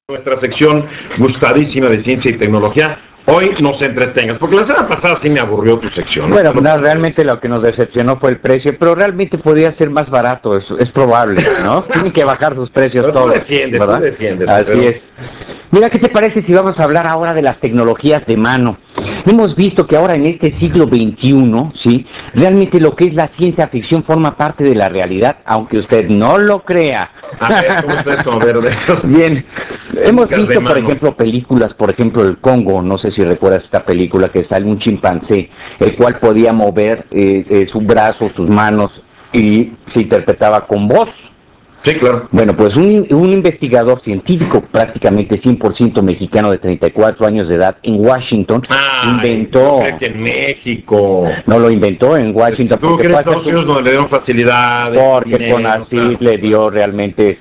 Nuestra sección gustadísima de ciencia y tecnología. Hoy nos entretengas, porque la semana pasada sí me aburrió tu sección, ¿no? Bueno, pues realmente lo que nos decepcionó fue el precio, pero realmente podría ser más barato, es probable, ¿no? Tienen que bajar sus precios pero todos, tú defiendes. Así pero... es. Mira, ¿qué te parece si vamos a hablar ahora de las tecnologías de mano? Hemos visto que ahora en este siglo XXI, ¿sí? Realmente lo que es la ciencia ficción forma parte de la realidad, aunque usted no lo crea. A ver, ¿cómo es eso? A ver, de eso. Bien, hemos visto, por ejemplo, películas, por ejemplo, El Congo, no sé si recuerdas esta película, que sale un chimpancé, el cual podía mover su brazo, sus manos, y se interpretaba con voz. Sí, claro. Bueno, pues un investigador científico prácticamente 100% mexicano de 34 años de edad en Washington inventó... Yo creo que en México... No, lo inventó en Washington. ¿Tú crees que Estados Unidos donde le dieron facilidades? Porque con así le dio realmente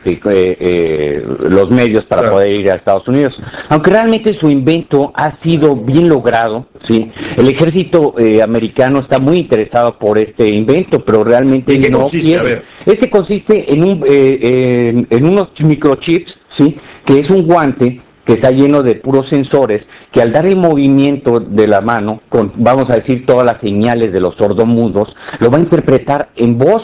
los medios para poder ir a Estados Unidos. Aunque realmente su invento ha sido bien logrado, ¿sí? El ejército americano está muy interesado por este invento, pero realmente no quiere. Este consiste en unos microchips, ¿sí? Que es un guante que está lleno de puros sensores, que al dar el movimiento de la mano, con, vamos a decir, todas las señales de los sordomudos, lo va a interpretar en voz,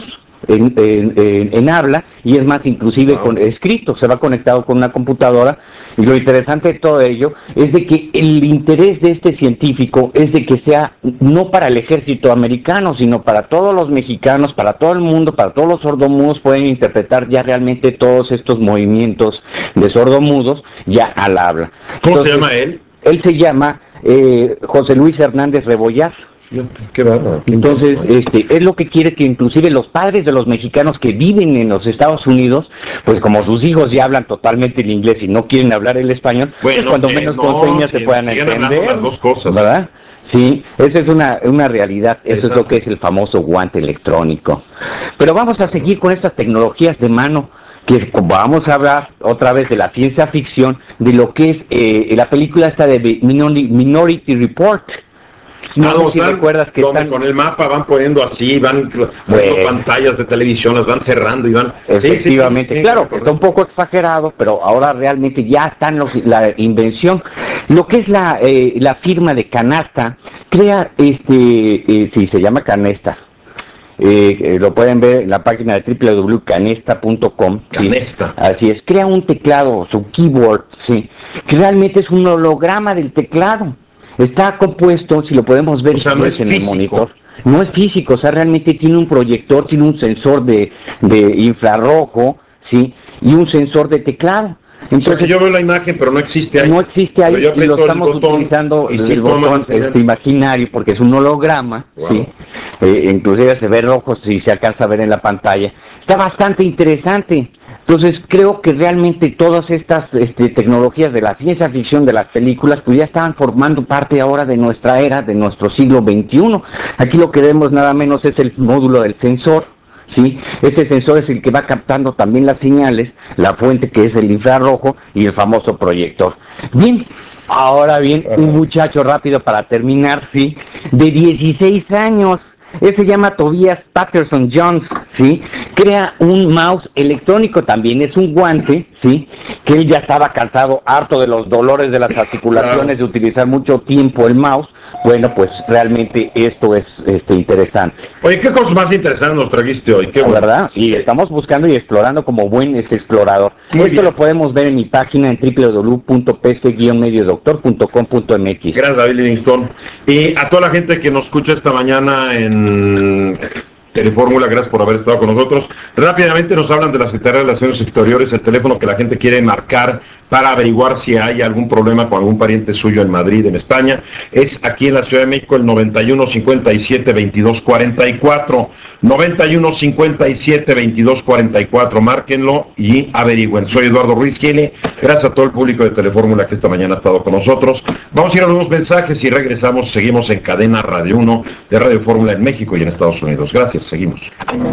en habla, y es más, inclusive con escrito, se va conectado con una computadora, y lo interesante de todo ello es de que el interés de este científico es de que sea no para el ejército americano, sino para todos los mexicanos, para todo el mundo, para todos los sordomudos, pueden interpretar ya realmente todos estos movimientos de sordomudos ya al habla. ¿Cómo se llama él? Él se llama José Luis Hernández Rebollar. Qué bárbaro. Entonces, es lo que quiere que inclusive los padres de los mexicanos que viven en los Estados Unidos, pues como sus hijos ya hablan totalmente el inglés y no quieren hablar el español, bueno, pues cuando menos con señas se puedan entender, las dos cosas, ¿verdad? Sí, esa es una realidad, eso es lo que es el famoso guante electrónico. Pero vamos a seguir con estas tecnologías de mano, que vamos a hablar otra vez de la ciencia ficción, de lo que es la película esta de Minority Report. No sé si recuerdas que están... con el mapa van poniendo así, van poniendo pantallas de televisión, las van cerrando y van... Efectivamente, claro, está un poco exagerado, pero ahora realmente ya están la invención. Lo que es la firma de Canasta, crea, sí, se llama Canesta. Lo pueden ver en la página de www.canesta.com. Canesta. ¿Sí? Así es, crea un teclado, su keyboard, sí, que realmente es un holograma del teclado. Está compuesto, si lo podemos ver, o sea, no es en físico. El monitor. No es físico, o sea, realmente tiene un proyector, tiene un sensor de infrarrojo, ¿sí? Y un sensor de teclado. Entonces, o sea, yo veo la imagen, pero no existe ahí. No existe ahí, y lo estamos utilizando el botón imaginario, porque es un holograma, wow. ¿Sí? Inclusive se ve rojo si se alcanza a ver en la pantalla. Está bastante interesante. Entonces creo que realmente todas estas tecnologías de la ciencia ficción, de las películas, pues ya estaban formando parte ahora de nuestra era, de nuestro siglo XXI. Aquí lo que vemos nada menos es el módulo del sensor, ¿sí? Este sensor es el que va captando también las señales, la fuente que es el infrarrojo y el famoso proyector. Bien, ahora bien, un muchacho rápido para terminar, ¿sí? De 16 años. Él se llama Tobias Patterson Jones, ¿sí? Crea un mouse electrónico también, es un guante, ¿sí? Que él ya estaba cansado, harto de los dolores de las articulaciones, de utilizar mucho tiempo el mouse. Bueno, pues realmente esto es interesante. Oye, ¿qué cosas más interesantes nos trajiste hoy? Qué bueno. ¿Verdad? Y estamos buscando y explorando como buen explorador. Esto lo podemos ver en mi página en www.pc-mediodoctor.com.mx. Gracias, David Livingston. Y a toda la gente que nos escucha esta mañana en Telefórmula, gracias por haber estado con nosotros. Rápidamente nos hablan de la Secretaría de Relaciones Exteriores, el teléfono que la gente quiere marcar para averiguar si hay algún problema con algún pariente suyo en Madrid, en España. Es aquí en la Ciudad de México el 9157-2244. 9157-2244. Márquenlo y averigüen. Soy Eduardo Ruiz Gile. Gracias a todo el público de Telefórmula que esta mañana ha estado con nosotros. Vamos a ir a unos mensajes y regresamos. Seguimos en Cadena Radio 1 de Radio Fórmula en México y en Estados Unidos. Gracias, seguimos.